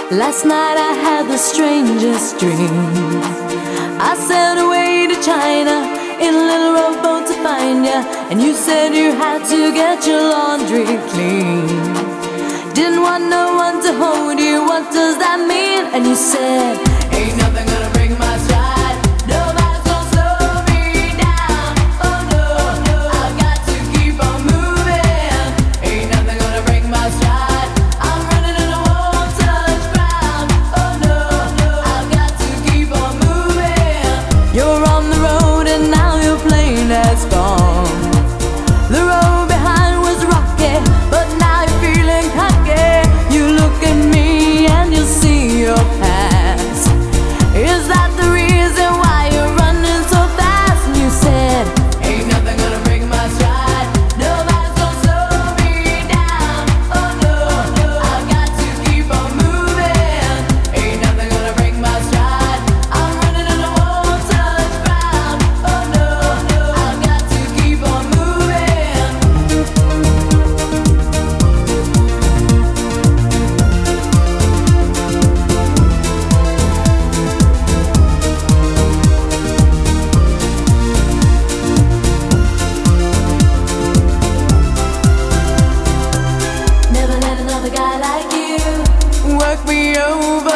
Last night I had the strangest dream. I sailed away to China in a little rowboat to find ya, and you said you had to get your laundry clean. Didn't want no one to hold you, what does that mean? And you said, ain't nothing gonna break my stride. Nobody's gonna slow me down. Oh no, I've got to keep on moving. Ain't nothing gonna break my stride. I'm running and I won't touch ground. Oh no, I've got to keep on moving. You're on the road and now your plane has gone. The road behind was rocky, but now you're feeling cocky. You look at me and you see your past. Is that the reason why you're running so fast? And you said, ain't nothing gonna break my stride. Nobody's gonna slow me down. Oh no, I've got to keep on moving. Ain't nothing gonna break my stride. I'm running and I won't touch ground. Oh no, I've got to keep on moving. Never let another guy like you work me over.